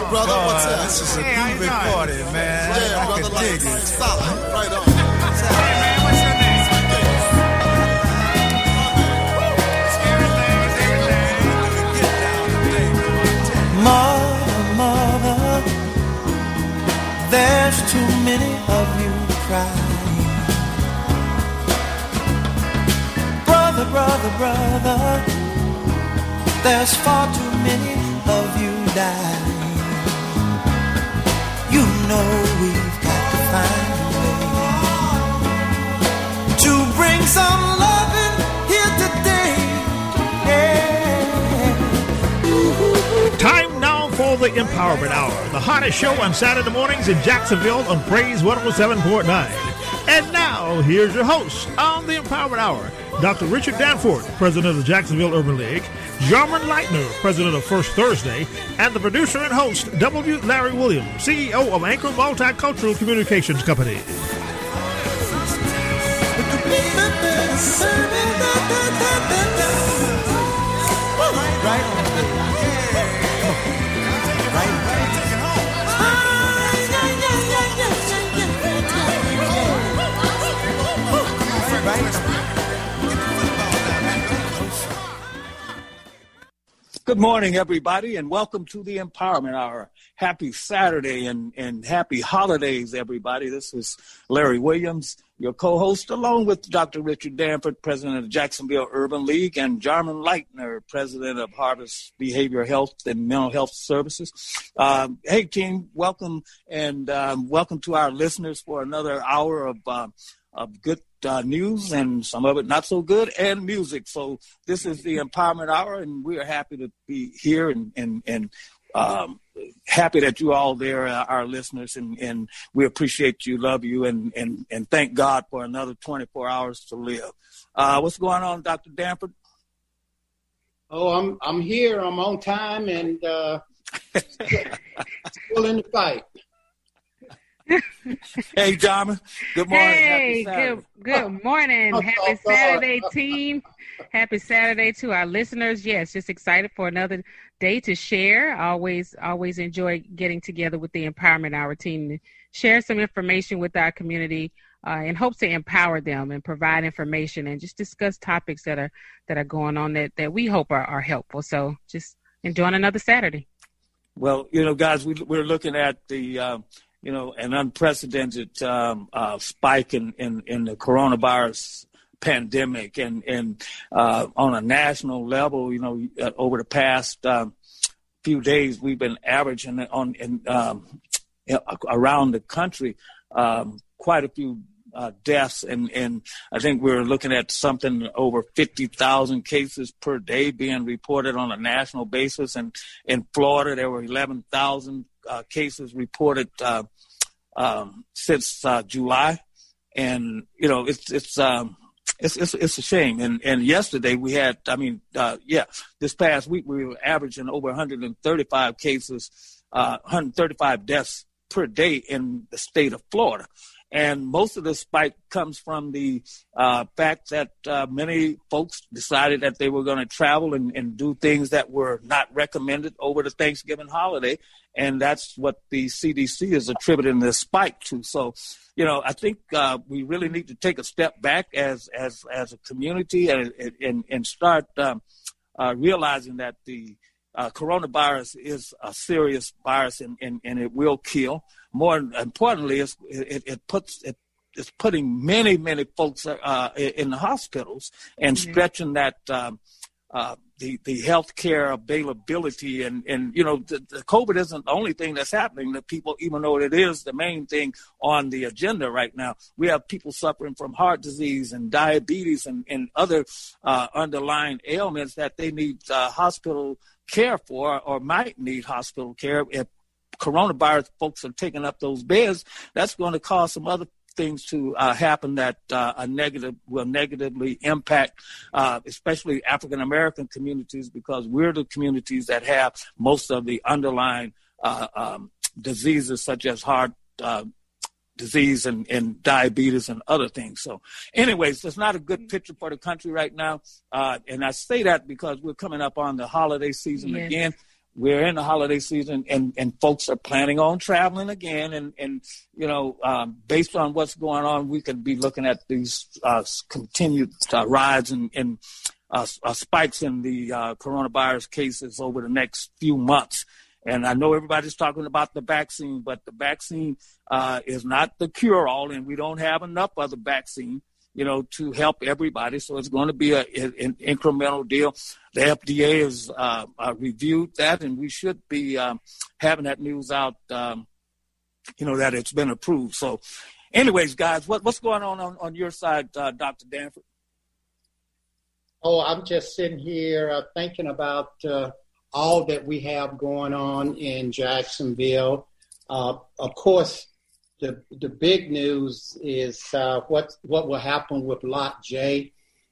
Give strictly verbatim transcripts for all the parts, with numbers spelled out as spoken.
good, brother? Boy, What's up? This is a Hey, how you groovy doing? party, man. Yeah, I brother, can like, dig it. solid. Right on. Hey, man, what's your name? It's everything, it's everything. Mother, mother, there's too many of you crying. Brother, brother, brother, there's far too many of you dying. You know we've got to find a way to bring some loving here today. Yeah. Time now for the Empowerment Hour, the hottest show on Saturday mornings in Jacksonville on Praise one oh seven point nine. And now, here's your host on the Empowerment Hour, Doctor Richard Danforth, president of the Jacksonville Urban League, Jarman Leitner, president of First Thursday, and the producer and host, W. Larry Williams, C E O of Anchor Multicultural Communications Company. Good morning, everybody, and welcome to the Empowerment Hour. Happy Saturday and, and happy holidays, everybody. This is Larry Williams, your co-host, along with Doctor Richard Danforth, president of the Jacksonville Urban League, and Jarman Leitner, president of Harvest Behavioral Health and Mental Health Services. Um, hey, team, welcome, and um, welcome to our listeners for another hour of uh, of good uh, news, and some of it not so good, and music. So this is the Empowerment Hour, and we are happy to be here and and and um, happy that you all there, uh, our listeners, and, and we appreciate you, love you, and, and, and thank God for another twenty-four hours to live. Uh, what's going on, Doctor Danforth? Oh, I'm I'm here. I'm on time and uh, still in the fight. Hey, Jarman. Good morning. Hey, Happy good good morning. Oh, Happy oh, oh. Saturday, team. Happy Saturday to our listeners. Yes, just excited for another day to share. Always, always enjoy getting together with the Empowerment Hour team to share some information with our community uh, in hopes to empower them and provide information and just discuss topics that are that are going on that, that we hope are, are helpful. So just enjoying another Saturday. Well, you know, guys, we, we're looking at the um, you know, an unprecedented um, uh, spike in, in, in the coronavirus pandemic. And, and uh, on a national level, you know, uh, over the past um, few days, we've been averaging on in, um, around the country um, quite a few uh, deaths. And, and I think we're looking at something over fifty thousand cases per day being reported on a national basis. And in Florida, there were eleven thousand Uh, cases reported uh, um, since uh, July, and you know it's it's um, it's, it's it's a shame. And and yesterday we had, I mean, uh, yeah, this past week we were averaging over one hundred thirty-five cases, uh, one hundred thirty-five deaths per day in the state of Florida. And most of the spike comes from the uh, fact that uh, many folks decided that they were going to travel and, and do things that were not recommended over the Thanksgiving holiday. And that's what the C D C is attributing this spike to. So, you know, I think uh, we really need to take a step back as as, as a community and, and, and start um, uh, realizing that the uh, coronavirus is a serious virus and, and, and it will kill. More importantly, it's, it, it puts it, it's putting many, many folks uh, in the hospitals and mm-hmm. stretching that um, uh, the the healthcare availability. And, and you know, the, the COVID isn't the only thing that's happening to people, even though it is the main thing on the agenda right now. We have people suffering from heart disease and diabetes and, and other uh, underlying ailments that they need uh, hospital care for or might need hospital care. If coronavirus folks are taking up those beds, that's going to cause some other things to uh, happen that uh, are negative will negatively impact, uh, especially African American communities, because we're the communities that have most of the underlying uh, um, diseases such as heart uh, disease and, and diabetes and other things. So, anyways, it's not a good picture for the country right now, uh, and I say that because we're coming up on the holiday season yes. again. we're in the holiday season, and, and folks are planning on traveling again. And, and you know, um, based on what's going on, we could be looking at these uh, continued uh, rise and, and uh, uh, spikes in the uh, coronavirus cases over the next few months. And I know everybody's talking about the vaccine, but the vaccine uh, is not the cure-all, and we don't have enough of the vaccine, you know, to help everybody. So it's going to be a, an incremental deal. The F D A has uh, uh, reviewed that, and we should be um, having that news out, um, you know, that it's been approved. So anyways, guys, what, what's going on, on on your side, uh, Doctor Danforth? Oh, I'm just sitting here uh, thinking about uh, all that we have going on in Jacksonville. Uh, of course, the the big news is uh, what what will happen with Lot J.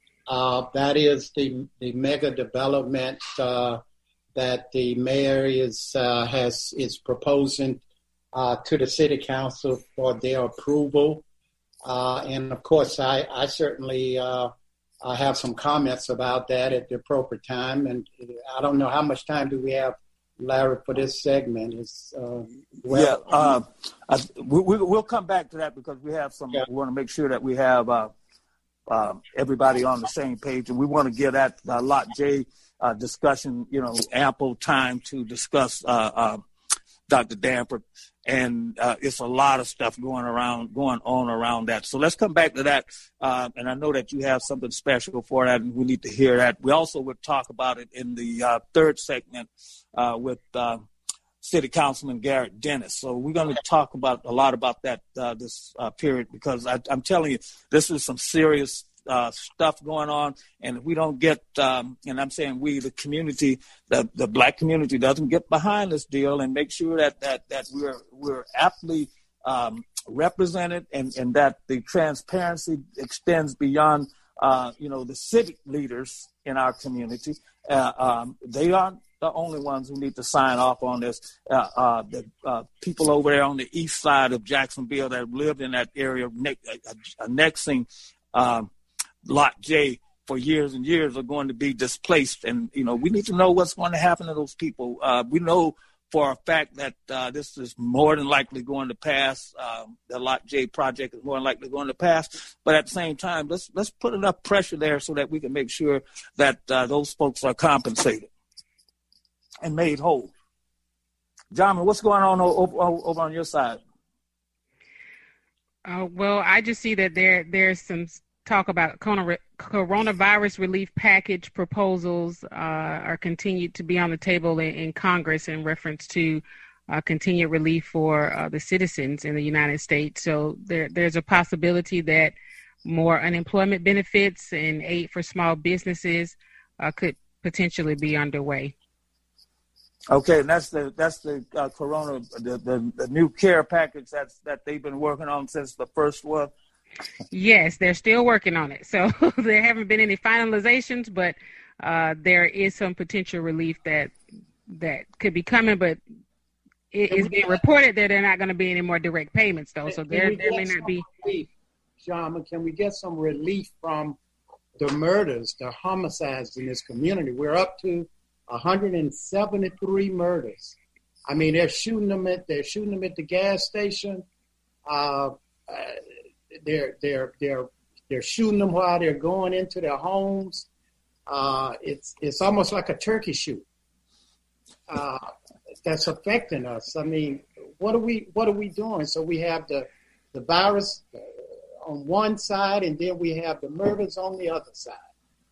Uh, that is the the mega development uh, that the mayor is uh, has is proposing uh, to the city council for their approval. Uh, and of course, I I certainly. Uh, I have some comments about that at the appropriate time, and I don't know how much time do we have, Larry, for this segment. Is uh, well, yeah, uh, I, we, we'll come back to that because we have some. Yeah. We want to make sure that we have uh, uh, everybody on the same page, and we want to get at uh, Lot J uh, discussion. You know, ample time to discuss uh, uh, Doctor Danforth. And uh, it's a lot of stuff going around, going on around that. So let's come back to that. Uh, and I know that you have something special for that, and we need to hear that. We also would talk about it in the uh, third segment uh, with uh, City Councilman Garrett Dennis. So we're going to talk about a lot about that uh, this uh, period because I, I'm telling you, this is some serious Uh, stuff going on, and if we don't get, um, and I'm saying we, the community, the, the black community, doesn't get behind this deal and make sure that that that we're we're aptly um, represented, and and that the transparency extends beyond, uh, you know, the civic leaders in our community. Uh, um, they aren't the only ones who need to sign off on this. Uh, uh, the uh, people over there on the east side of Jacksonville that lived in that area, ne- annexing. Um, Lot J for years and years are going to be displaced. And, you know, we need to know what's going to happen to those people. Uh, we know for a fact that uh, this is more than likely going to pass. Um, the Lot J project is more than likely going to pass. But at the same time, let's let's put enough pressure there so that we can make sure that uh, those folks are compensated and made whole. John, what's going on over, over on your side? Uh, well, I just see that there there's some talk about coronavirus relief package proposals uh, are continued to be on the table in, in Congress in reference to uh, continued relief for uh, the citizens in the United States. So there, there's a possibility that more unemployment benefits and aid for small businesses uh, could potentially be underway. Okay, and that's the that's the uh, corona the, the the new care package that's that they've been working on since the first one. Yes, they're still working on it. So there haven't been any finalizations, but uh, there is some potential relief that that could be coming. But it is being reported that there are not going to be any more direct payments, though. So there, there may not be. Relief, John, can we get some relief from the murders, the homicides in this community? We're up to one hundred seventy-three murders. I mean, they're shooting them at they're shooting them at the gas station. Uh, uh, They're they're they're they're shooting them while they're going into their homes. Uh, it's it's almost like a turkey shoot. Uh, that's affecting us. I mean, what are we what are we doing? So we have the the virus on one side, and then we have the murders on the other side.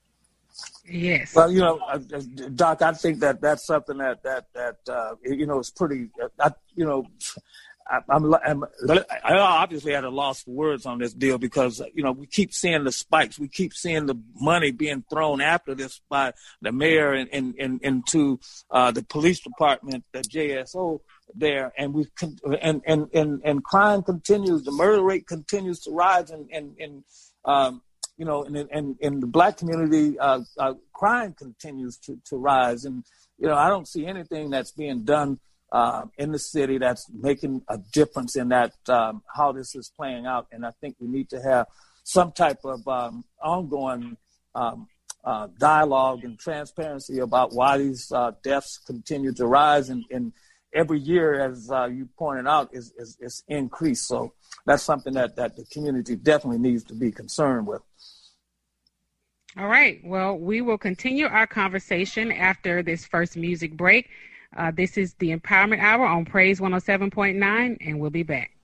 Yes. Well, you know, uh, Doc, I think that that's something that that that uh, you know is pretty. Uh, I, you know. I'm, I'm, I obviously had a loss for words on this deal because, you know, we keep seeing the spikes. We keep seeing the money being thrown after this by the mayor and, and, and into uh, the police department, the J S O there. And we and, and, and, and crime continues. The murder rate continues to rise. And, and, and um, you know, and in and the black community, uh, uh, crime continues to, to rise. And, you know, I don't see anything that's being done Uh, in the city that's making a difference in that, um, how this is playing out. And I think we need to have some type of um, ongoing um, uh, dialogue and transparency about why these uh, deaths continue to rise, and, and every year, as uh, you pointed out, is, is, is increased. So that's something that, that the community definitely needs to be concerned with. All right. Well, we will continue our conversation after this first music break. Uh, this is the Empowerment Hour on Praise one oh seven point nine, and we'll be back.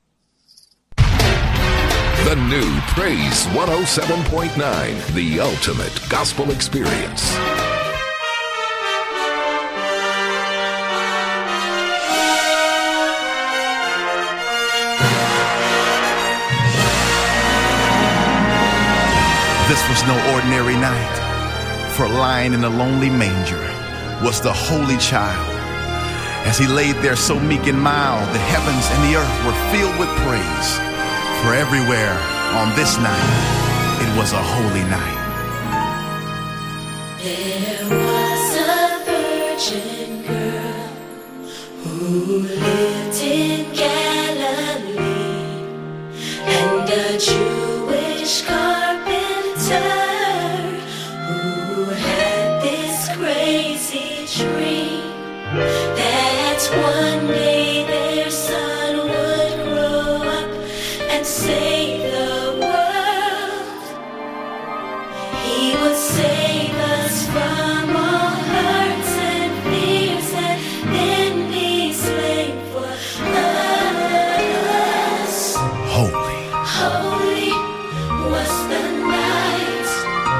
The new Praise one oh seven point nine, the ultimate gospel experience. This was no ordinary night, for lying in a lonely manger was the Holy Child. As he laid there so meek and mild, the heavens and the earth were filled with praise. For everywhere on this night, it was a holy night. There was a virgin girl who lived in Galilee, and a Jewish carpenter who had this crazy dream that one day their son would grow up and save the world. He would save us from all hurts and fears and then be slain for us. Holy. Holy was the night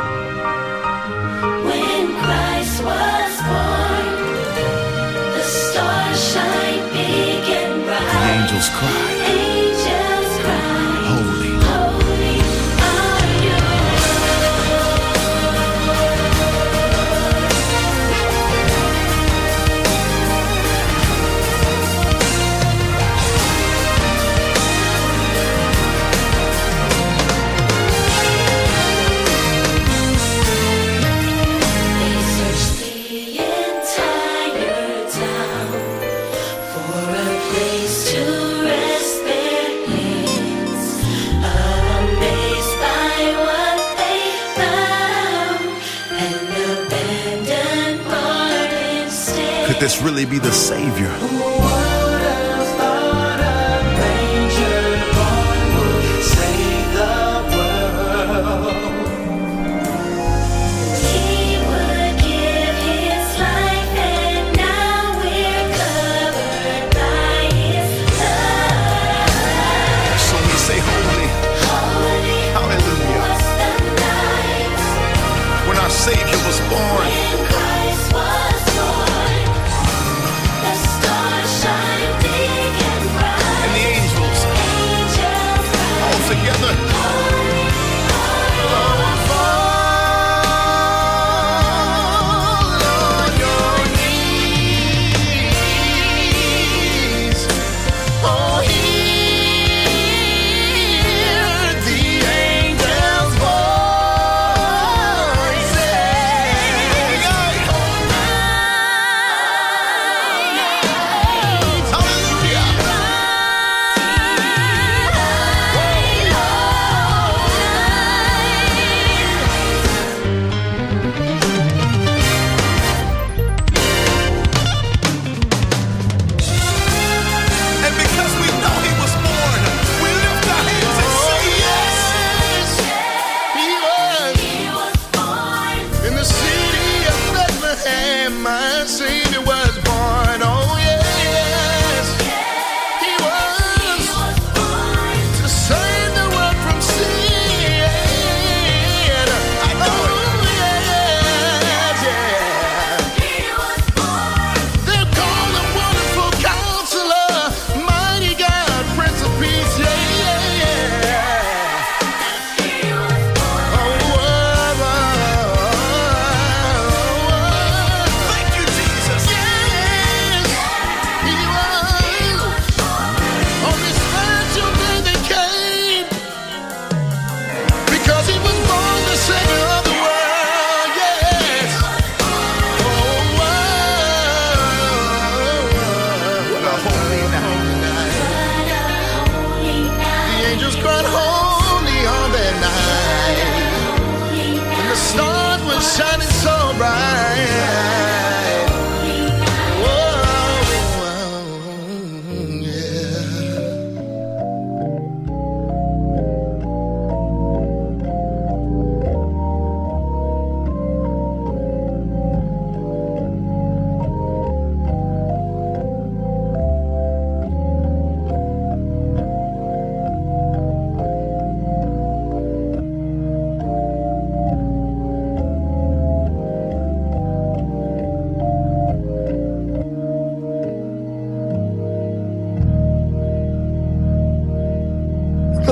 when Christ was born. The stars shine big and bright. The angels cried. Angels cry. Holy. Holy are you. They searched the entire town for a place to rest their heads, amazed by what they found, an abandoned barn instead. Could this really be the Savior? He would give his life, and now we're covered by his love. So we say holy. Holy Hallelujah. was the night When our Savior was born. when Christ was born. The stars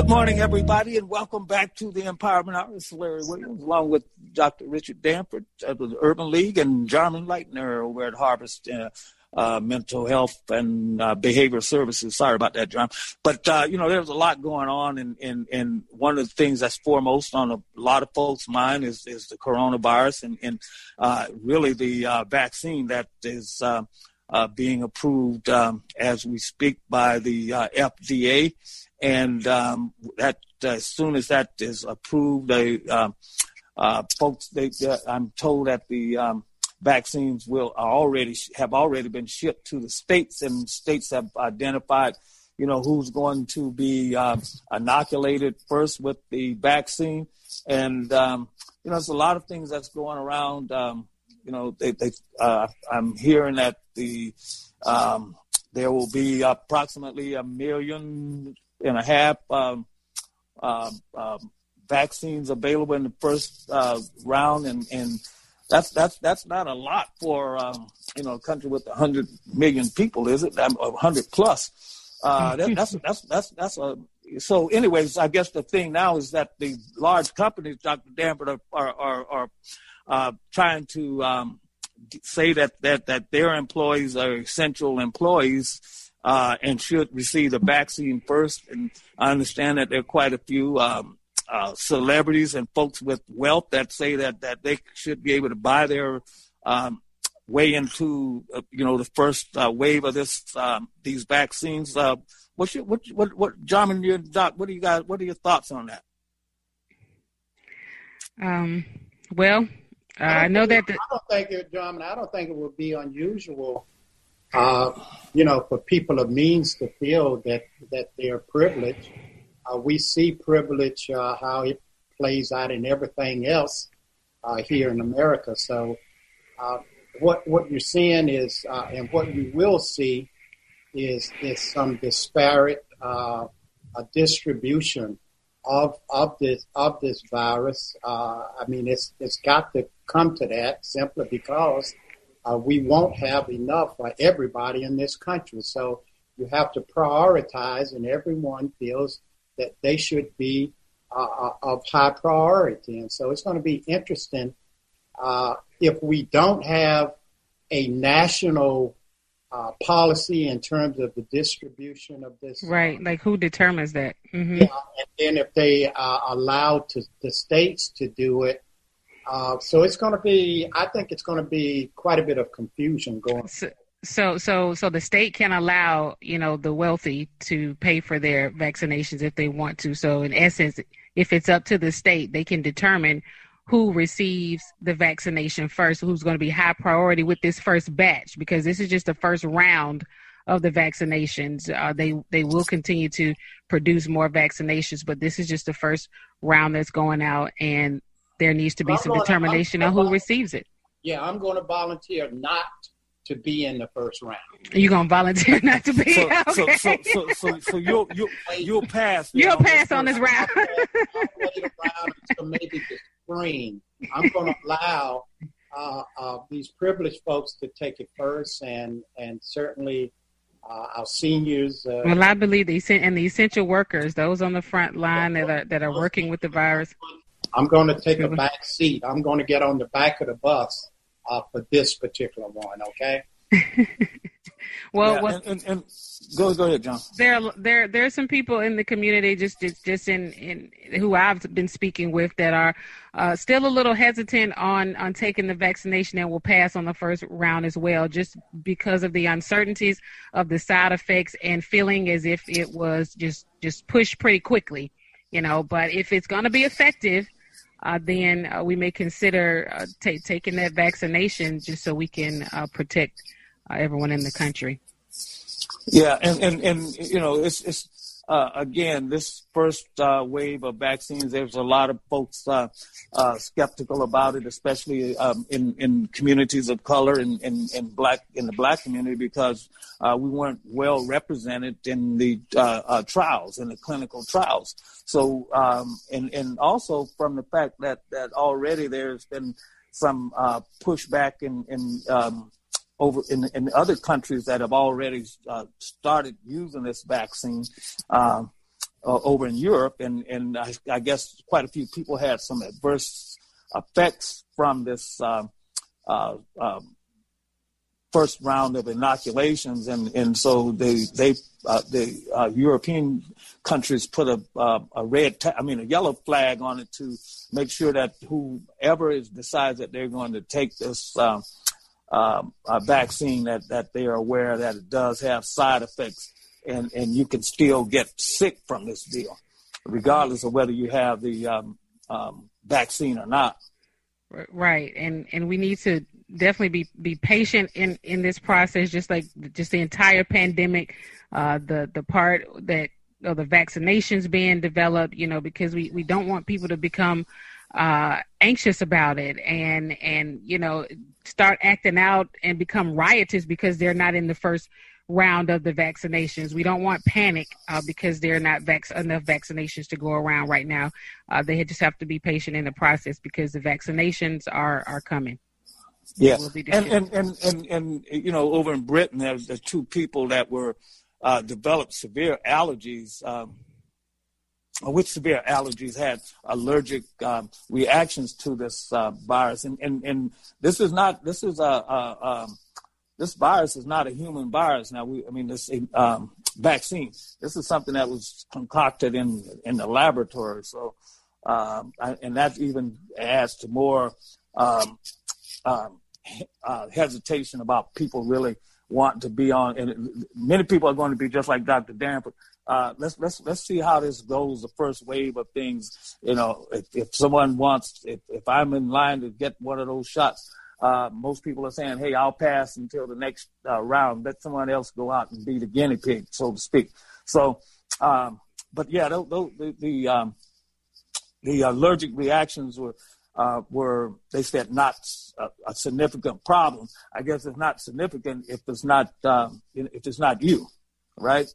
Good morning, everybody, and welcome back to the Empowerment Hour. This is Larry Williams, along with Doctor Richard Danford of the Urban League and Jarman Leitner over at Harvest uh, uh, Mental Health and uh, Behavioral Services. Sorry about that, John. But, uh, you know, there's a lot going on, and, and, and one of the things that's foremost on a lot of folks' mind is, is the coronavirus and, and uh, really the uh, vaccine that is uh, uh, being approved um, as we speak by the uh, F D A. And um, that uh, as soon as that is approved, they uh, uh, folks, they, uh, I'm told that the um, vaccines will are already have already been shipped to the states, and states have identified, you know, who's going to be uh, inoculated first with the vaccine. And um, you know, there's a lot of things that's going around. Um, you know, they, they, uh, I'm hearing that the um, there will be approximately a million and a half um, uh, uh, vaccines available in the first uh, round, and, and that's that's that's not a lot for um, you know a country with a hundred million people, is it? A hundred plus. Uh, that, that's that's that's that's a. So, anyways, I guess the thing now is that the large companies, Doctor Danford, are are are, are uh, trying to um, say that, that that their employees are essential employees. Uh, and should receive the vaccine first. And I understand that there are quite a few um, uh, celebrities and folks with wealth that say that, that they should be able to buy their um, way into, uh, you know, the first uh, wave of this um, these vaccines. Uh, what's your, what, what, what, John and your doc, what do you guys, what are your thoughts on that? Um, well, uh, I, I know that. The- I don't think it, John, I don't think it would be unusual. Uh, you know, for people of means to feel that, that they're privileged. Uh, we see privilege, uh, how it plays out in everything else uh, here in America. So uh, what what you're seeing is, uh, and what you will see is is some disparate uh, uh, distribution of of this of this virus. Uh, I mean, it's it's got to come to that simply because Uh, we won't have enough for everybody in this country. So you have to prioritize, and everyone feels that they should be uh, of high priority. And so it's going to be interesting uh, if we don't have a national uh, policy in terms of the distribution of this. Right, like who determines that? Mm-hmm. Yeah, and then if they are allowed to the states to do it, Uh, so it's going to be, I think it's going to be quite a bit of confusion going. So, so, so, so the state can allow, you know, the wealthy to pay for their vaccinations if they want to. So in essence, if it's up to the state, they can determine who receives the vaccination first, who's going to be high priority with this first batch, because this is just the first round of the vaccinations. Uh, they, they will continue to produce more vaccinations, but this is just the first round that's going out, and there needs to be I'm some gonna, determination on who receives it. Yeah, I'm going to volunteer not to be in the first round. You're going to volunteer not to be? So, okay. so, so, so, so, so you'll, you'll, you'll pass. You'll on pass this on this round. I'll wait around until maybe the spring. I'm going to allow uh, uh, these privileged folks to take it first, and, and certainly uh, our seniors. Uh, well, I believe the and the essential workers, those on the front line that are that are working with the virus. I'm going to take a back seat. I'm going to get on the back of the bus uh, for this particular one, okay? well, yeah, well and, and, and go, go ahead, John. There, there, there are some people in the community, just, just, just in, in who I've been speaking with, that are uh, still a little hesitant on, on taking the vaccination and will pass on the first round as well, just because of the uncertainties of the side effects and feeling as if it was just, just pushed pretty quickly, you know. But if it's going to be effective, Uh, then uh, we may consider uh, t- taking that vaccination just so we can uh, protect uh, everyone in the country. Yeah, and, and, and you know, it's, it's uh, again, this first uh, wave of vaccines, there's a lot of folks uh, uh, skeptical about it, especially um, in, in communities of color and in, in, in black in the black community, because uh, we weren't well represented in the uh, uh, trials, in the clinical trials. So, um, and, and also from the fact that, that already there's been some uh, pushback in, in um, over in, in other countries that have already uh, started using this vaccine. Um, uh, over in Europe, and and I, I guess quite a few people had some adverse effects from this uh, uh, um, first round of inoculations, and and so they they uh, the uh, European countries put a uh, a red ta- I mean a yellow flag on it to make sure that whoever is decides that they're going to take this um, um, uh, vaccine, that that they are aware that it does have side effects, and and you can still get sick from this deal, regardless of whether you have the um, um, vaccine or not. Right, and and we need to definitely be, be patient in, in this process, just like just the entire pandemic, uh, the the part that of the vaccinations being developed, you know, because we, we don't want people to become uh, anxious about it and and you know start acting out and become riotous because they're not in the first round of the vaccinations. We don't want panic uh, because there are not vac- enough vaccinations to go around right now. Uh, they just have to be patient in the process because the vaccinations are, are coming. Yes, and, and, and, and, and, you know, over in Britain, there's the two people that were uh, developed severe allergies, um, with severe allergies had allergic um, reactions to this uh, virus. And, and, and this is not, this is a, a, a This virus is not a human virus. Now, we, I mean, this um, vaccine. This is something that was concocted in in the laboratory. So, um, I, and that even adds to more um, um, uh, hesitation about people really wanting to be on. And many people are going to be just like Doctor Danforth. Uh, let's let's let's see how this goes. The first wave of things. You know, if, if someone wants, if, if I'm in line to get one of those shots. Uh, most people are saying, hey, I'll pass until the next uh, round. Let someone else go out and be the guinea pig, so to speak. So, um, but yeah, those, those, the the, um, the allergic reactions were, uh, were they said, not a, a significant problem. I guess it's not significant if it's not um, if it's not you, right?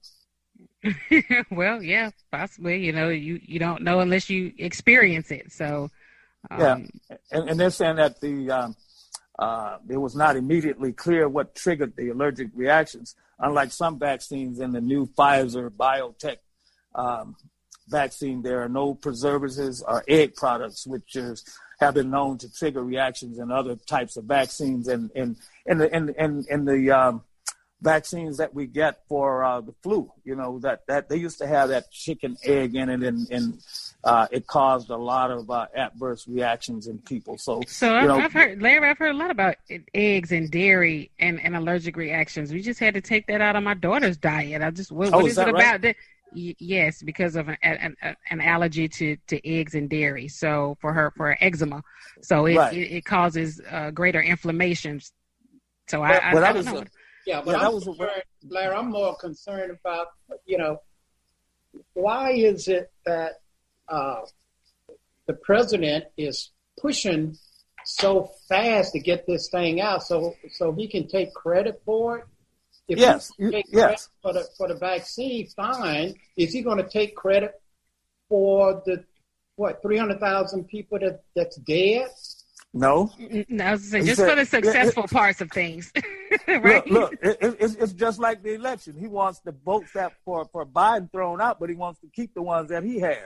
Well, yeah, possibly. You know, you, you don't know unless you experience it. So, um, yeah, and, and they're saying that the um, Uh, it was not immediately clear what triggered the allergic reactions. Unlike some vaccines in the new Pfizer BioNTech um, vaccine, there are no preservatives or egg products, which is, have been known to trigger reactions in other types of vaccines. And in in the in, in, in the um, vaccines that we get for uh, the flu, you know, that, that they used to have that chicken egg in it, and, and uh, it caused a lot of uh, adverse reactions in people. So, so you I've, know, I've heard, Larry, I've heard a lot about eggs and dairy and, and allergic reactions. We just had to take that out of my daughter's diet. I just, what, oh, what is is that it right? about? That, y- yes, because of an, an, an allergy to, to eggs and dairy. So for her, for her eczema. So it, Right. it, it causes uh, greater inflammation. So I, But- I, but I I don't was, know. uh, Yeah, but Yeah, that I'm was a- concerned, Larry, I'm more concerned about, you know, why is it that uh, the president is pushing so fast to get this thing out so so he can take credit for it? If Yes, he can take yes. credit for the, for the vaccine, fine. Is he going to take credit for the, what, three hundred thousand people that, that's dead? No. No, I was saying, He just said- for the successful parts of things, right? Look, look it, it, it's, it's just like the election. He wants the votes that for, for Biden thrown out, but he wants to keep the ones that he has.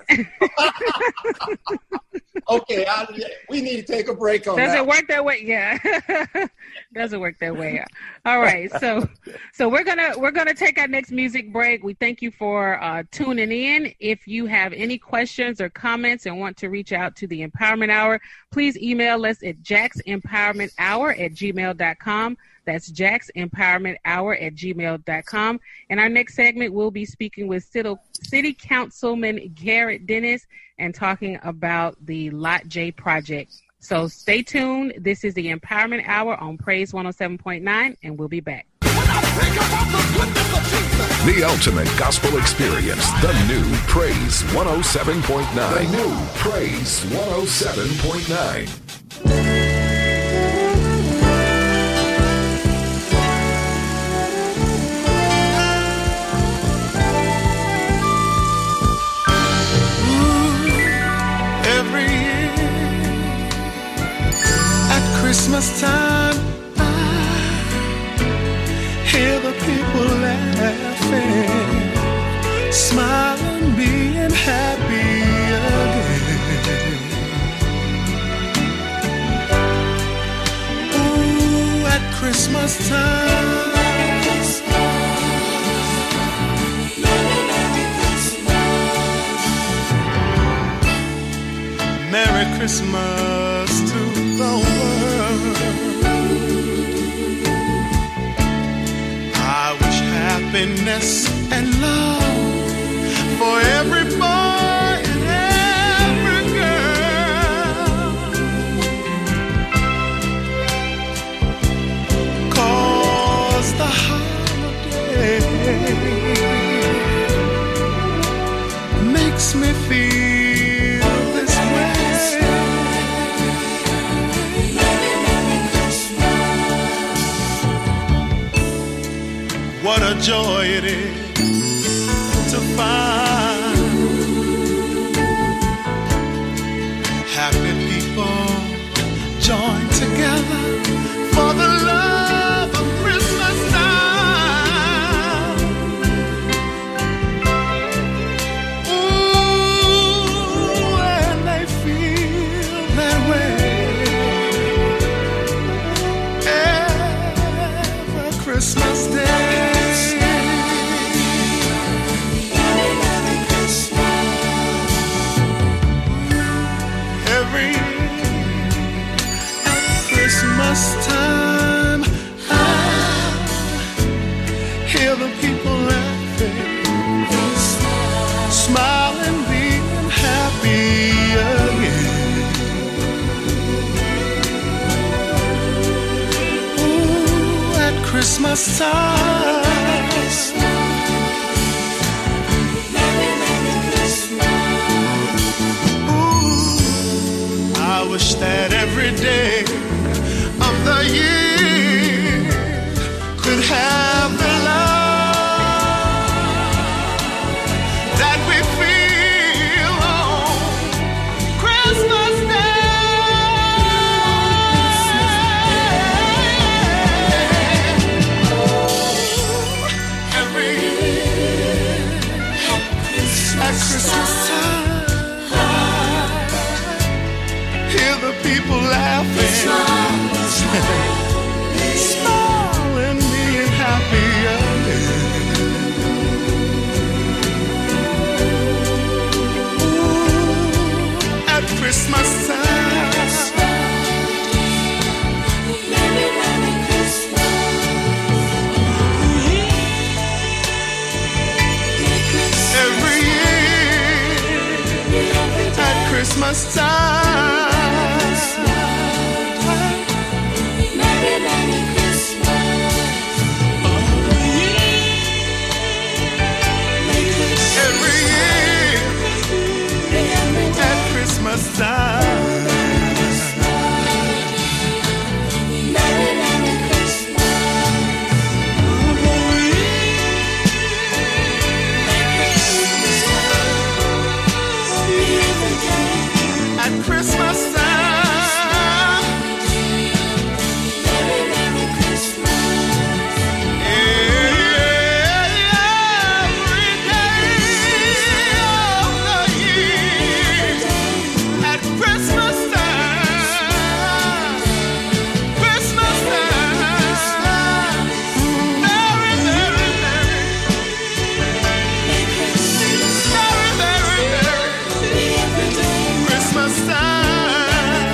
Okay, I, we need to take a break on Does that. it work that way? Yeah. Doesn't work that way. All right. So so we're gonna we're gonna take our next music break. We thank you for uh, tuning in. If you have any questions or comments and want to reach out to the Empowerment Hour, please email us at jacksempowermenthour at gmail dot com. That's jacksempowermenthour at gmail dot com. And our next segment, we'll be speaking with City, City Councilman Garrett Dennis and talking about the Lot J project. So stay tuned. This is the Empowerment Hour on Praise one oh seven point nine, and we'll be back. The ultimate gospel experience. The new Praise one oh seven point nine. The new Praise one oh seven point nine. Every year at Christmas time, I hear the people laughing, smiling, being Christmas time. Merry Christmas to the world. I wish happiness and love for every boy and every girl. 'Cause the holiday makes me feel this way. What a joy it is to find happy people join together for the love of Christmas time. Ooh, and they feel that way every Christmas day. Christmas time, I hear the people laughing, smiling, being happy again. Ooh, at Christmas time, ooh, I wish that every day of the year could have the love that we feel on Christmas Day. Every year at Christmas time, hear the people laughing, smiling, being happy again. Ooh, at Christmas time, Merry, Merry Christmas. Every year at Christmas time, Christmas time. Merry, Merry Christmas. At Christmas time. Merry, Merry Christmas. Every day of the year. At Christmas time, Christmas time, Merry, Merry, Merry, Merry, Merry, Merry, Christmas time,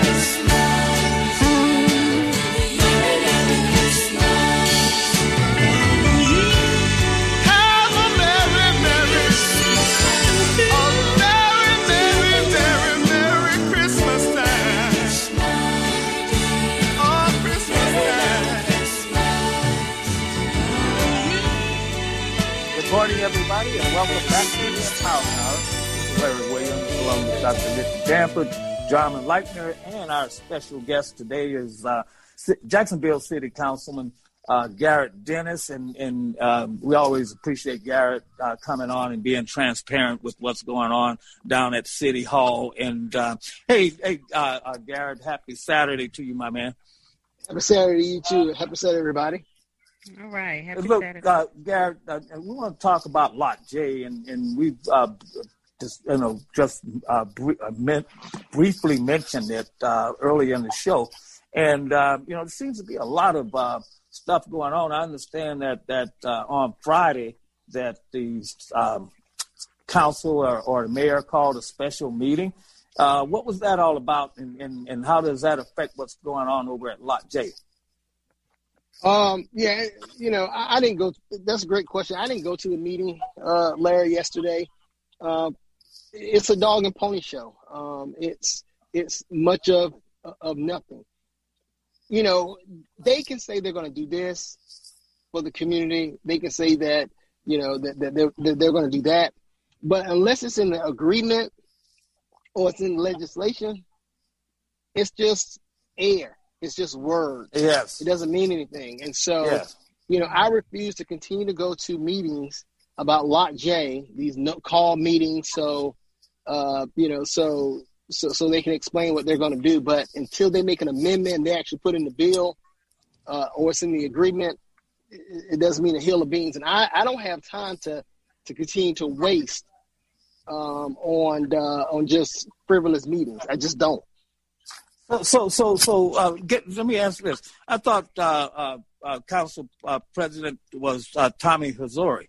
Merry, Merry Christmas. Have a Merry, Merry, a Merry, Merry, Merry, Merry Christmas time. Oh, Christmas time. Good morning, everybody, and welcome back to the Empower Hour. This is Larry Williams, along with Doctor Richard Danford, Jarman Leitner, and our special guest today is uh, Jacksonville City Councilman uh, Garrett Dennis, and, and um, we always appreciate Garrett uh, coming on and being transparent with what's going on down at City Hall. And uh, hey, hey, uh, uh, Garrett, happy Saturday to you, my man. Happy Saturday to you too. Happy Saturday, everybody. All right. Happy Look, Saturday. uh, Garrett, uh, we want to talk about Lot J, and, and we've uh, just, you know, just uh, br- uh, men- briefly mentioned it uh, earlier in the show. And, uh, you know, there seems to be a lot of uh, stuff going on. I understand that that uh, on Friday that the um, council or, or the mayor called a special meeting. Uh, what was that all about, and, and, and how does that affect what's going on over at Lot J? Um, yeah, you know, I, I didn't go. That's a great question. I didn't go to the meeting, uh, Larry, yesterday. Uh, it's a dog and pony show. Um, it's it's much of of nothing. You know, they can say they're going to do this for the community. They can say that, you know, that, that they're, that they're going to do that. But unless it's in the agreement or it's in legislation, it's just air. It's just words. Yes. It doesn't mean anything. And so, yes. you know, I refuse to continue to go to meetings about Lot J, these no call meetings. So, uh, you know, so, so, so they can explain what they're going to do. But until they make an amendment and they actually put in the bill uh, or it's in the agreement, it, it doesn't mean a hill of beans. And I, I don't have time to, to continue to waste um, on, uh, on just frivolous meetings. I just don't. So, so, so, so uh, get, let me ask this. I thought uh, uh, uh, Council uh, President was uh, Tommy Hazouri.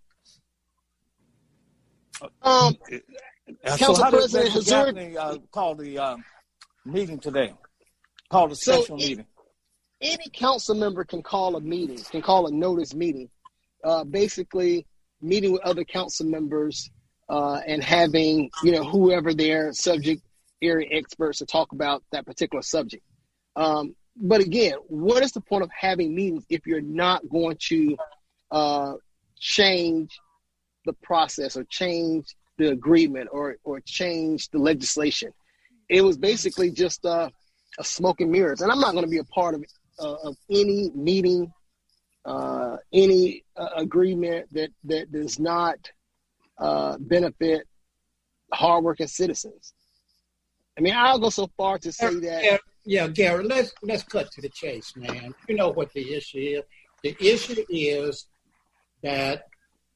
Um, so Council how did President Hazouri uh, call the um, meeting today? Call the special so meeting. It, any council member can call a meeting, can call a notice meeting. Uh, basically, meeting with other council members uh, and having, you know, whoever their subject area experts to talk about that particular subject. Um, but again, what is the point of having meetings if you're not going to uh, change the process or change the agreement or or change the legislation? It was basically just uh, a smoke and mirrors. And I'm not going to be a part of uh, of any meeting, uh, any uh, agreement that, that does not uh, benefit hardworking citizens. I mean, I'll go so far to say that. Yeah, yeah, Gary, let's let's cut to the chase, man. You know what the issue is. The issue is that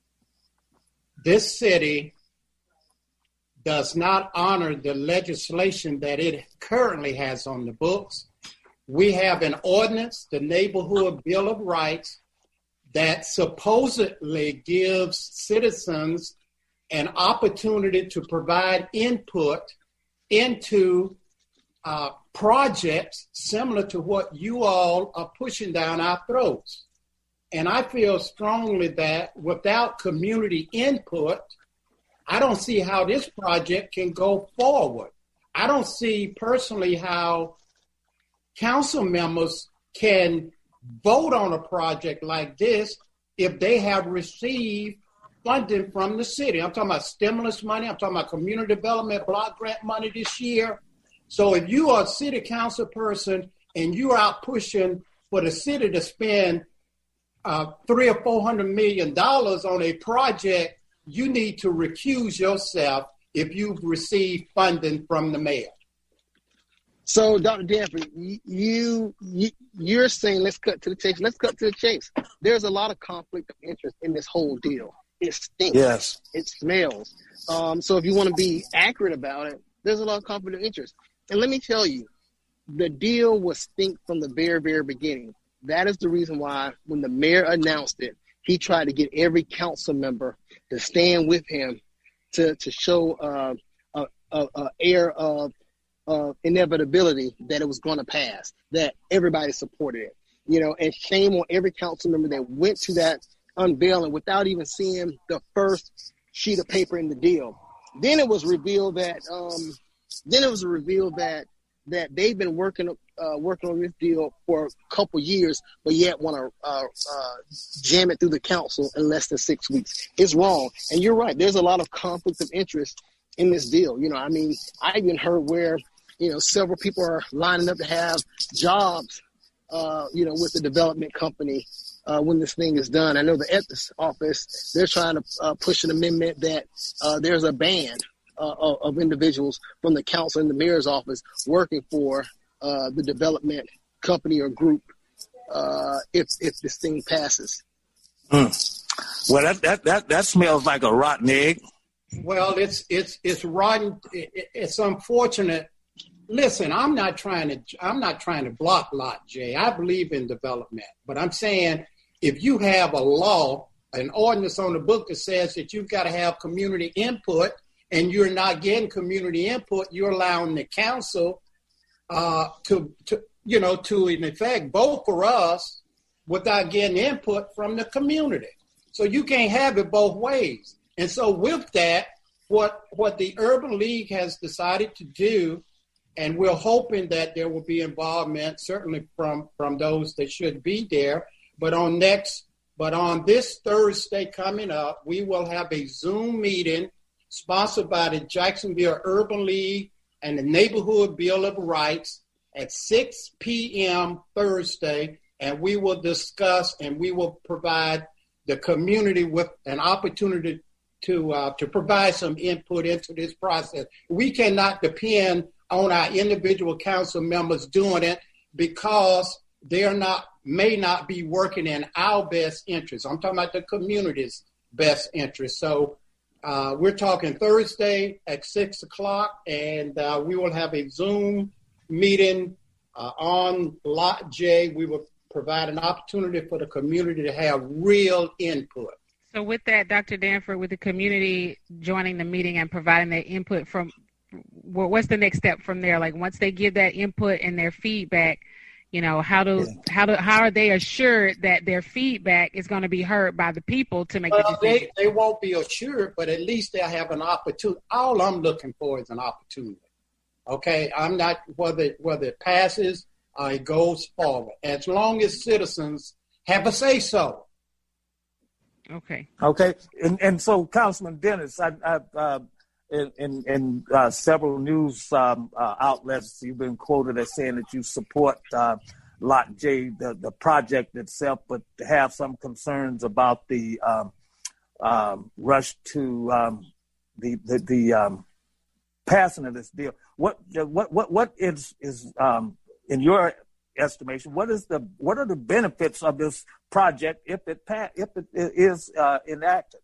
this city does not honor the legislation that it currently has on the books. We have an ordinance, the Neighborhood Bill of Rights, that supposedly gives citizens an opportunity to provide input into uh, projects similar to what you all are pushing down our throats. And I feel strongly that without community input, I don't see how this project can go forward. I don't see personally how council members can vote on a project like this if they have received funding from the city. I'm talking about stimulus money. I'm talking about community development block grant money this year. So if you are a city council person and you're out pushing for the city to spend uh, three or four hundred million dollars on a project, you need to recuse yourself if you've received funding from the mayor. So, Doctor Danford, you, you you're saying let's cut to the chase. Let's cut to the chase. There's a lot of conflict of interest in this whole deal. It stinks. Yes. It smells. Um, so if you want to be accurate about it, there's a lot of conflict of interest. And let me tell you, the deal was stink from the very, very beginning. That is the reason why when the mayor announced it, he tried to get every council member to stand with him to, to show uh, a, a, a air of, of inevitability that it was going to pass, that everybody supported it. You know, and shame on every council member that went to that unveiling without even seeing the first sheet of paper in the deal. Then it was revealed that um, then it was revealed that that they've been working uh, working on this deal for a couple years, but yet want to uh, uh, jam it through the council in less than six weeks. It's wrong, and you're right. There's a lot of conflict of interest in this deal. You know, I mean, I even heard where you know several people are lining up to have jobs, uh, you know, with the development company. Uh, when this thing is done. I know the ethics office, they're trying to uh, push an amendment that uh, there's a ban uh, of, of individuals from the council and the mayor's office working for uh, the development company or group uh, if if this thing passes. Mm. Well, that, that that that smells like a rotten egg. Well, it's it's it's rotten. It, it's unfortunate Listen, I'm not trying to I'm not trying to block Lot J. I believe in development, but I'm saying if you have a law, an ordinance on the book that says that you've got to have community input, and you're not getting community input, you're allowing the council uh, to to you know to in effect vote for us without getting input from the community. So you can't have it both ways. And so with that, what what the Urban League has decided to do. And we're hoping that there will be involvement, certainly from, from those that should be there. But on next, but on this Thursday coming up, we will have a Zoom meeting sponsored by the Jacksonville Urban League and the Neighborhood Bill of Rights at six p.m. Thursday, and we will discuss and we will provide the community with an opportunity to uh, to provide some input into this process. We cannot depend on our individual council members doing it because they're not, may not be working in our best interest. I'm talking about the community's best interest. So uh, we're talking Thursday at six o'clock, and uh, we will have a Zoom meeting uh, on Lot J. We will provide an opportunity for the community to have real input. So with that, Doctor Danforth, with the community joining the meeting and providing their input from, what's the next step from there? Like once they give that input and their feedback, you know, how do yeah. how do how are they assured that their feedback is going to be heard by the people to make well, the decision? They, they won't be assured, but at least they'll have an opportunity. All I'm looking for is an opportunity. Okay, I'm not whether whether it passes or it goes forward. As long as citizens have a say so. Okay. Okay, and and so Councilman Dennis, I. I uh, In, in, in uh, several news um, uh, outlets, you've been quoted as saying that you support uh, Lot J, the, the project itself, but have some concerns about the um, um, rush to um, the the, the um, passing of this deal. What what what what is is um, in your estimation? What is the what are the benefits of this project if it pa- if it is uh, enacted?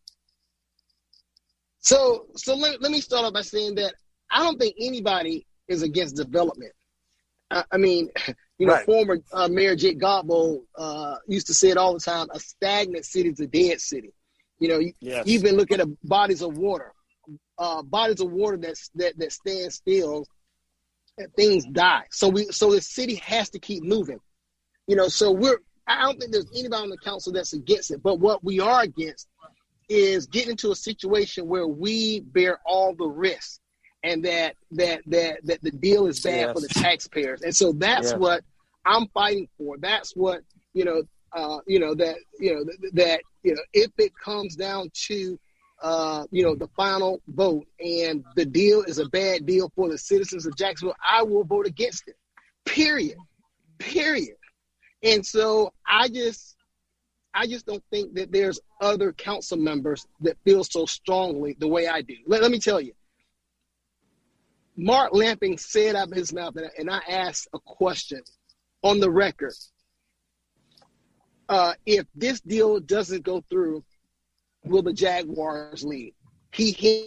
So, so let, let me start off by saying that I don't think anybody is against development. I, I mean, you know, right. former uh, Mayor Jake Godbold uh, used to say it all the time, a stagnant city is a dead city. You know, you, yes. you even look at a bodies of water, uh, bodies of water that's, that, that stand still, and things die. So we, so the city has to keep moving. You know, so we're, I don't think there's anybody on the council that's against it, but what we are against is getting into a situation where we bear all the risks and that that that that the deal is bad yes. for the taxpayers. And so that's yes. what I'm fighting for. That's what, you know, uh, you know, that, you know, th- that, you know, if it comes down to, uh, you know, the final vote and the deal is a bad deal for the citizens of Jacksonville, I will vote against it, period, period. And so I just, I just don't think that there's other council members that feel so strongly the way I do. Let, let me tell you, Mark Lamping said out of his mouth, and I asked a question on the record. Uh, if this deal doesn't go through, will the Jaguars leave? He hit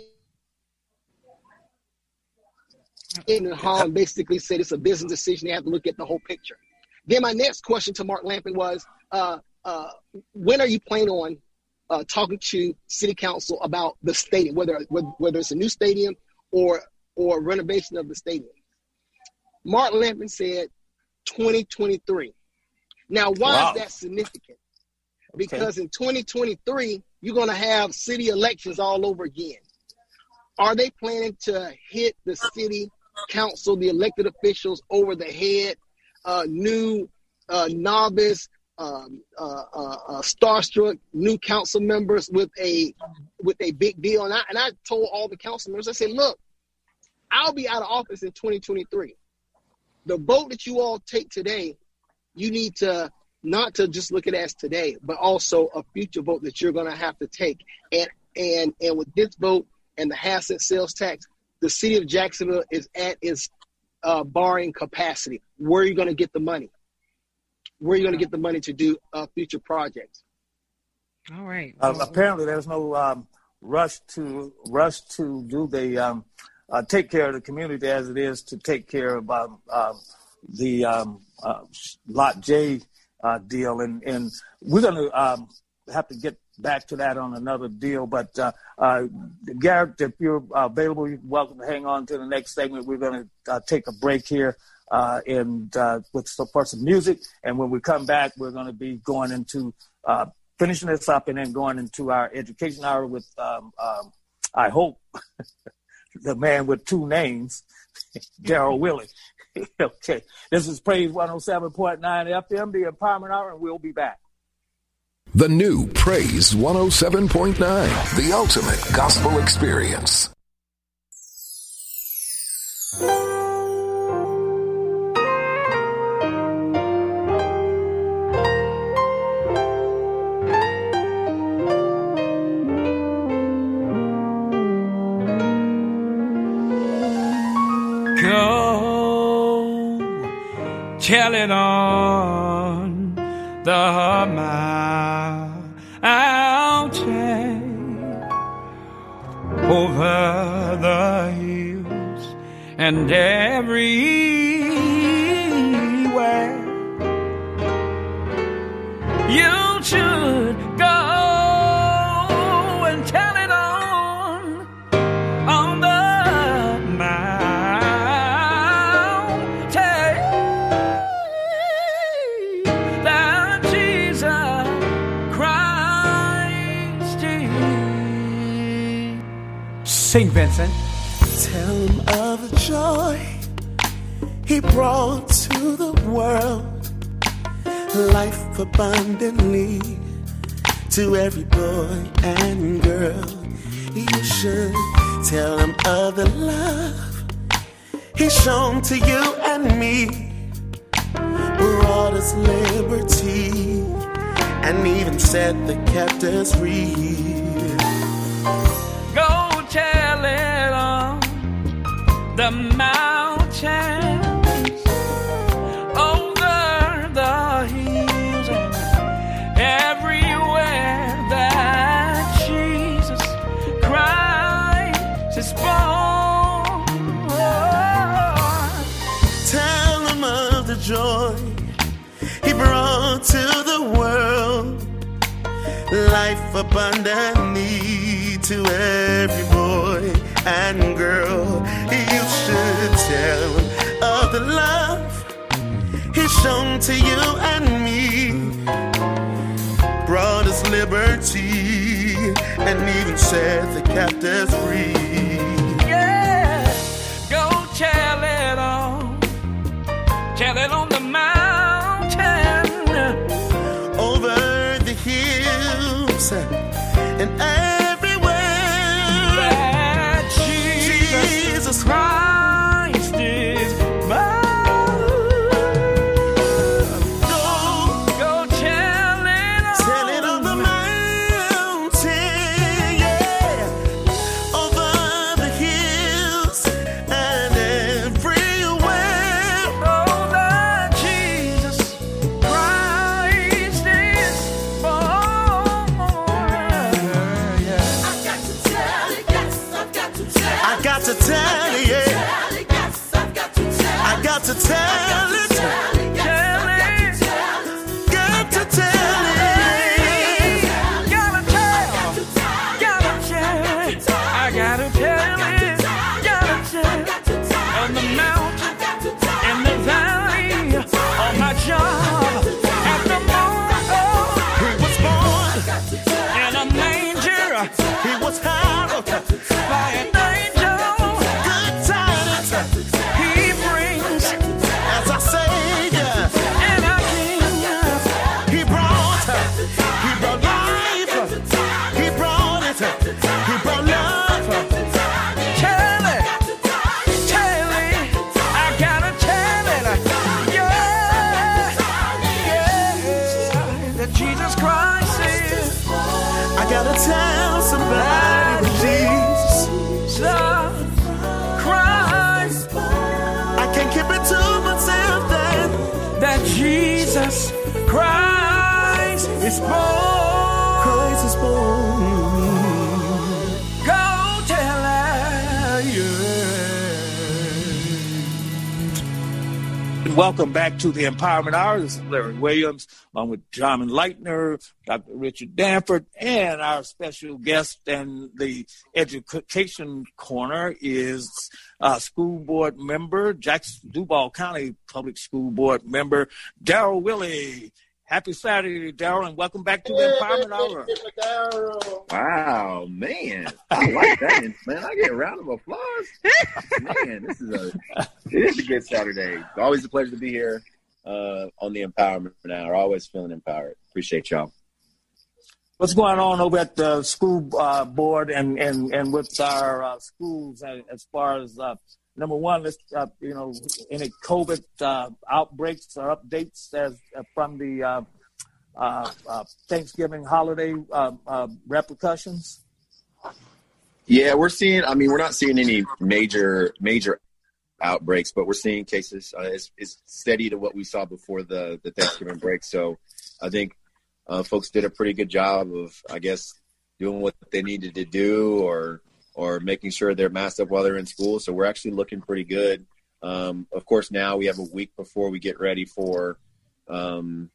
and Hahn basically said it's a business decision. They have to look at the whole picture. Then my next question to Mark Lamping was, uh, Uh, when are you planning on uh, talking to City Council about the stadium, whether whether it's a new stadium or or renovation of the stadium? Mark Lamping said twenty twenty-three. Now, why wow. is that significant? Because okay. in twenty twenty-three, you're going to have city elections all over again. Are they planning to hit the City Council, the elected officials, over the head, uh, new uh, novice, Um, uh, uh, uh, starstruck new council members with a with a big deal? And I, and I told all the council members, I said, look, I'll be out of office in twenty twenty-three. The vote that you all take today, you need to not to just look at it as today, but also a future vote that you're going to have to take. And and and with this vote and the asset sales tax, the city of Jacksonville is at its uh, borrowing capacity. Where are you going to get the money? Where are you going to get the money to do uh, future projects? All right. Uh, apparently, there's no um, rush to rush to do the um, uh, take care of the community as it is to take care of um, um, the um, uh, Lot J uh, deal. And, and we're going to um, have to get back to that on another deal. But uh, uh, Garrett, if you're available, you're welcome to hang on to the next segment. We're going to uh, take a break here uh, and uh, with some, for some music. And when we come back, we're going to be going into uh, finishing this up and then going into our education hour with, um, um, I hope, the man with two names, Daryl Willie. Okay, this is Praise one oh seven point nine F M, the Empowerment Hour, and we'll be back. The new Praise one oh seven point nine, the ultimate gospel experience. Go tell it on the mountain, over the hills and everywhere. You should go and tell it on on the mountain that Jesus Christ is. Sing, Vincent. Tell him of the joy he brought to the world, life abundantly to every boy and girl. You should tell him of the love he's shown to you and me, brought us liberty and even set the captives free. Go tell it on the mountains, over the hills and everywhere that Jesus Christ is born. Tell him of the joy he brought to the world, life abundantly to every boy and girl. You should tell him of the love he's shown to you and me, brought us liberty and even set the captives free. Yeah, go tell it on, tell it on the mountain, over the hills and everywhere that Jesus Christ is mine. Go, go tell it on, tell it on the mountain, yeah, over the hills and everywhere. oh, that Jesus Christ is born. Yeah. I've got to tell it, yes, I've got to tell it. I got to tell it, yeah, Yes, I've got to tell I got to tell it, Tell it. got to tell it. Gotta tell, gotta tell, I gotta tell it, gotta tell, on the mountain, in the valley, on my job, at the mall, He was born, in a manger, he was high, by an angel, good tidings he brings, as I say, yeah. and I can, He brought, he brought life, he brought it, he brought love. tell it, tell it, I gotta tell it, yeah, yeah, that Jesus Christ is I gotta tell somebody that Jesus, the Christ, I can't keep it to myself then. that Jesus Christ is born. Christ is born. Go tell her, yeah. Welcome back to the Empowerment Hour. This is Larry Williams, along with John Leitner, Doctor Richard Danford, and our special guest and the Education Corner is uh, school board member, Jackson Duval County Public School Board member, Daryl Willie. Happy Saturday, Daryl, and welcome back to the Empowerment Hour. Wow, man. I like that. Man, I get a round of applause. Man, this is a it is a good Saturday. Always a pleasure to be here uh, on the Empowerment Hour. Always feeling empowered. Appreciate y'all. What's going on over at the school uh, board and, and, and with our uh, schools as far as uh, number one, let's, uh, you know, any COVID uh, outbreaks or updates as uh, from the uh, uh, uh, Thanksgiving holiday uh, uh, repercussions? Yeah, we're seeing, I mean, we're not seeing any major, major outbreaks, but we're seeing cases. Uh, it's, it's steady to what we saw before the, the Thanksgiving break. So I think uh, folks did a pretty good job of, I guess, doing what they needed to do or or making sure they're masked up while they're in school. So we're actually looking pretty good. Um, of course, now we have a week before we get ready for um,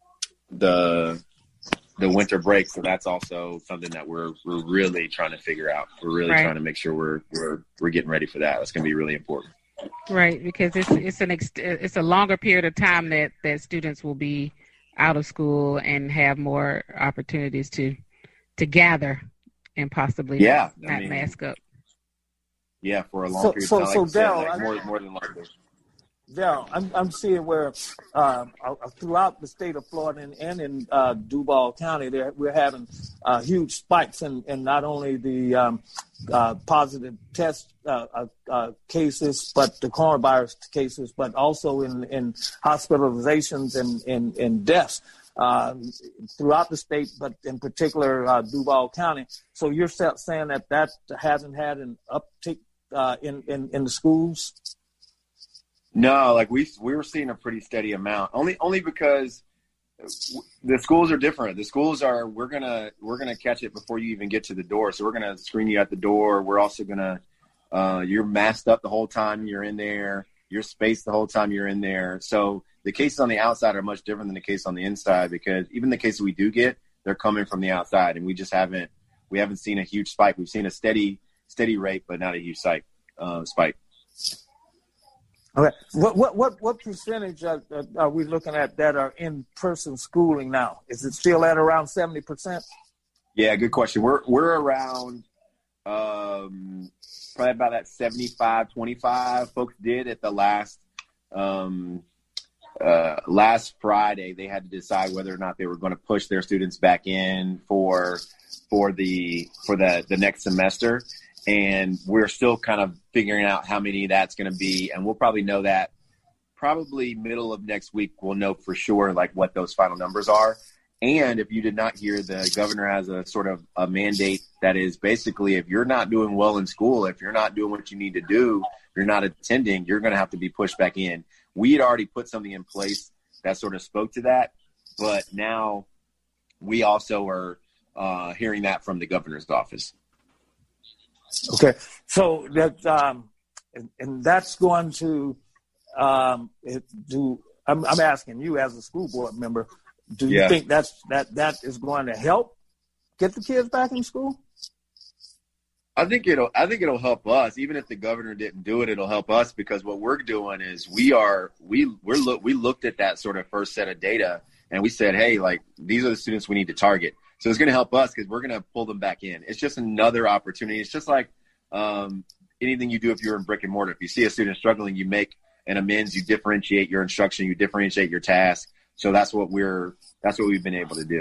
the the winter break. So that's also something that we're we're really trying to figure out. We're really right. trying to make sure we're we're we're getting ready for that. That's going to be really important. Right, because it's it's an ex- it's a longer period of time that, that students will be out of school and have more opportunities to to gather. And possibly yeah, not, I not mean, mask up. Yeah, for a long so, period so, of time. So, like said, Daryl, like more, more than likely. Daryl, I'm, I'm seeing where uh, throughout the state of Florida and, and in uh, Duval County, there we're having uh, huge spikes in, in not only the um, uh, positive test uh, uh, uh, cases, but the coronavirus cases, but also in, in hospitalizations and, and, and deaths. Uh, throughout the state, but in particular uh, Duval County. So you're saying that that hasn't had an uptick uh, in, in in the schools? No, like we we were seeing a pretty steady amount. Only only because the schools are different. The schools are we're gonna we're gonna catch it before you even get to the door. So we're gonna screen you at the door. We're also gonna uh, you're masked up the whole time you're in there. You're spaced the whole time you're in there. So the cases on the outside are much different than the case on the inside because even the cases we do get, they're coming from the outside, and we just haven't we haven't seen a huge spike. We've seen a steady steady rate, but not a huge spike. Uh, spike. Okay. What what what what percentage are, are we looking at that are in person schooling now? Is it still at around seventy percent? Yeah, good question. We're we're around um, probably about that seventy-five twenty-five. Folks did at the last. Um, Uh, last Friday, they had to decide whether or not they were going to push their students back in for for the for the, the next semester, and we're still kind of figuring out how many that's going to be, and we'll probably know that probably middle of next week. We'll know for sure like what those final numbers are. And if you did not hear, the governor has a sort of a mandate that is basically if you're not doing well in school, if you're not doing what you need to do, if you're not attending, you're going to have to be pushed back in. We had already put something in place that sort of spoke to that, but now we also are uh, hearing that from the governor's office. Okay, so that um, and, and that's going to um, it, do. I'm, I'm asking you as a school board member, do you Yeah. think that's that that is going to help get the kids back in school? I think it'll. I think it'll help us. Even if the governor didn't do it, it'll help us because what we're doing is we are we we're look we looked at that sort of first set of data and we said, hey, like these are the students we need to target. So it's going to help us because we're going to pull them back in. It's just another opportunity. It's just like um, anything you do if you're in brick and mortar. If you see a student struggling, you make an amends. You differentiate your instruction. You differentiate your task. So that's what we're that's what we've been able to do.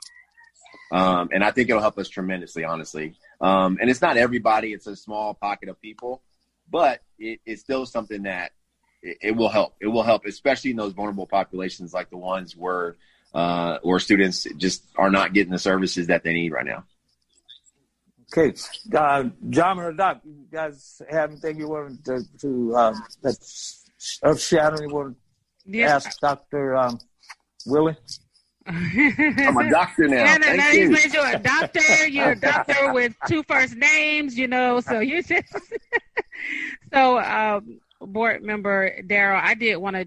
Um, and I think it'll help us tremendously, honestly. Um, and it's not everybody. It's a small pocket of people, but it, it's still something that it, it will help. It will help, especially in those vulnerable populations like the ones where, uh, where students just are not getting the services that they need right now. Okay. Uh, John or Doc, you guys have anything you want to, to um, that's earth-shattering you want to Yes. ask Doctor Um, Willie? I'm a doctor now. No, no, Thank no. you. You said you're a doctor. You're a doctor with two first names, you know. So you just so um, board member Daryl, I did want to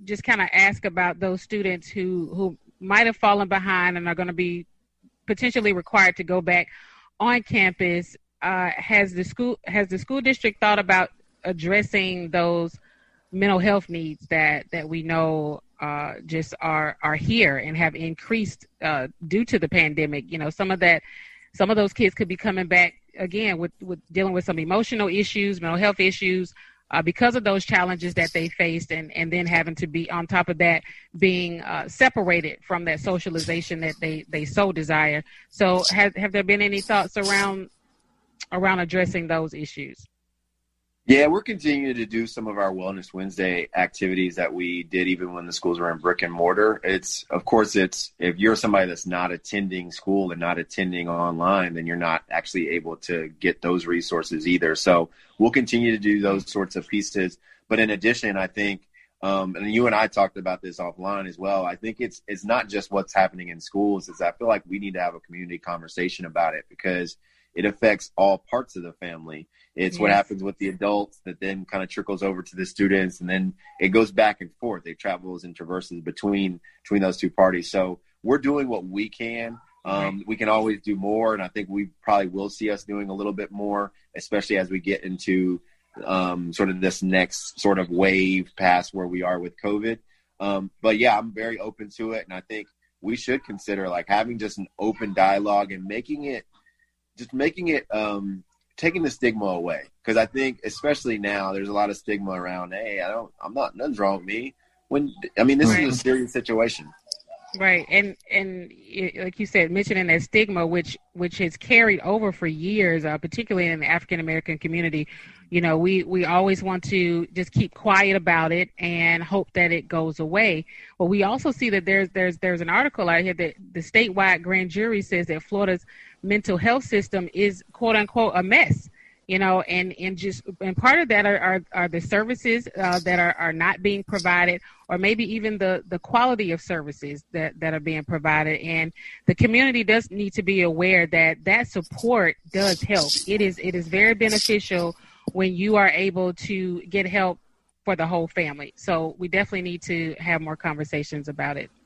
just kind of ask about those students who, who might have fallen behind and are going to be potentially required to go back on campus. Uh, has the school has the school district thought about addressing those mental health needs that, that we know uh, just are are here and have increased uh, due to the pandemic? You know, some of that, some of those kids could be coming back again with, with dealing with some emotional issues, mental health issues, uh, because of those challenges that they faced, and, and then having to be, on top of that, being uh, separated from that socialization that they, they so desire. So have, have there been any thoughts around around addressing those issues? Yeah, we're continuing to do some of our Wellness Wednesday activities that we did even when the schools were in brick and mortar. It's, of course, it's if you're somebody that's not attending school and not attending online, then you're not actually able to get those resources either. So we'll continue to do those sorts of pieces. But in addition, I think, um, and you and I talked about this offline as well, I think it's it's not just what's happening in schools. Is I feel like we need to have a community conversation about it, because it affects all parts of the family. It's yes. what happens with the adults that then kind of trickles over to the students, and then it goes back and forth. It travels and traverses between between those two parties. So we're doing what we can. Um, right. We can always do more, and I think we probably will see us doing a little bit more, especially as we get into um, sort of this next sort of wave past where we are with COVID. Um, but, yeah, I'm very open to it, and I think we should consider, like, having just an open dialogue and making it just making it um, taking the stigma away. Because I think, especially now, there's a lot of stigma around, hey, I don't, I'm not, nothing's wrong with me. When, I mean, this right. is a serious situation. Right. And, and like you said, mentioning that stigma, which, which has carried over for years, uh, particularly in the African-American community, you know, we, we always want to just keep quiet about it and hope that it goes away. But we also see that there's, there's, there's an article out here that the statewide grand jury says that Florida's mental health system is, quote unquote, a mess. You know, and, and just, and part of that are, are, are the services uh, that are, are not being provided, or maybe even the, the quality of services that, that are being provided. And the community does need to be aware that that support does help. It is, it is very beneficial when you are able to get help for the whole family. So we definitely need to have more conversations about it.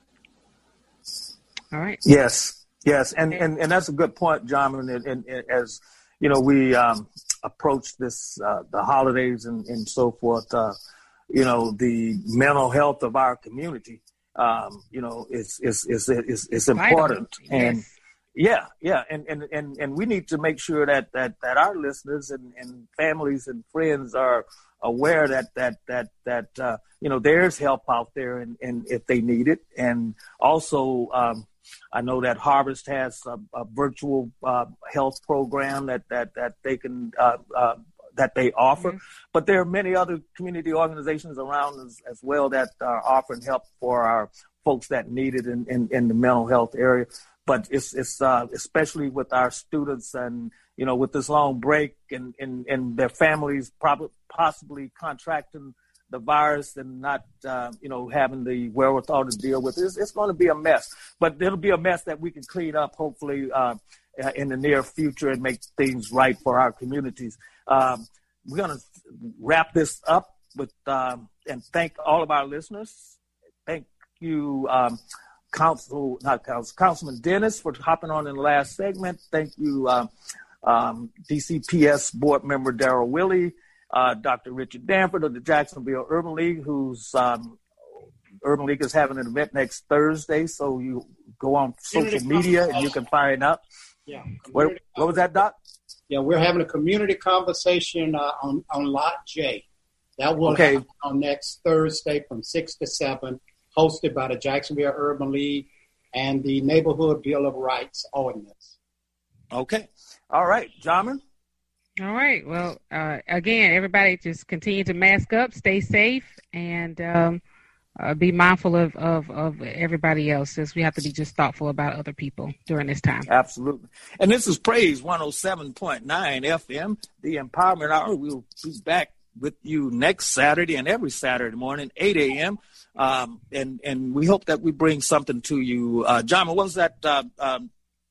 All right. Yes. Yes. And, and, and that's a good point, John. And, and, and as, you know, we, um, approach this, uh, the holidays and, and so forth, uh, you know, the mental health of our community, um, you know, is, is, is, is, is important. Yes. And yeah, yeah. And, and, and, and we need to make sure that, that, that our listeners and, and families and friends are aware that, that, that, that, uh, you know, there's help out there, and, and if they need it. And also, um, I know that Harvest has a, a virtual uh, health program that that that they can uh, uh, that they offer, mm-hmm. but there are many other community organizations around as, as well that are offering help for our folks that need it in, in, in the mental health area. But it's it's uh, especially with our students, and you know, with this long break and and, and their families probably possibly contracting the virus and not, uh, you know, having the wherewithal to deal with it. It's, it's going to be a mess, but it'll be a mess that we can clean up, hopefully, uh, in the near future, and make things right for our communities. Um, we're going to wrap this up with, um, and thank all of our listeners. Thank you, um, Council, not Council, Councilman Dennis, for hopping on in the last segment. Thank you, um, um, D C P S board member Darrell Willey. Uh, Doctor Richard Danford of the Jacksonville Urban League, whose um, Urban League is having an event next Thursday. So you go on social media and you can find out. Yeah. What, what was that, Doc? Yeah, we're having a community conversation uh, on, on Lot J. That will okay. happen on next Thursday from six to seven, hosted by the Jacksonville Urban League and the Neighborhood Bill of Rights Ordinance. Okay. All right. Jarman? All right. Well, uh, again, everybody just continue to mask up, stay safe, and um, uh, be mindful of, of, of everybody else, as we have to be just thoughtful about other people during this time. Absolutely. And this is Praise one oh seven point nine F M, the Empowerment Hour. We'll be back with you next Saturday and every Saturday morning, eight a.m. Um, and, and we hope that we bring something to you. Uh, John, what was that? Uh, um,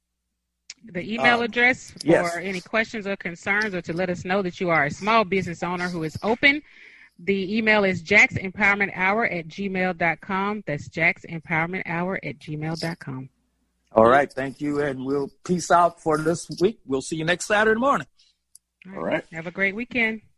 The email um, address for yes. any questions or concerns, or to let us know that you are a small business owner who is open The email is jax empowerment hour at gmail dot com. That's jax empowerment hour at gmail dot com. All right. Thank you. And we'll peace out for this week. We'll see you next Saturday morning. All right. Have a great weekend.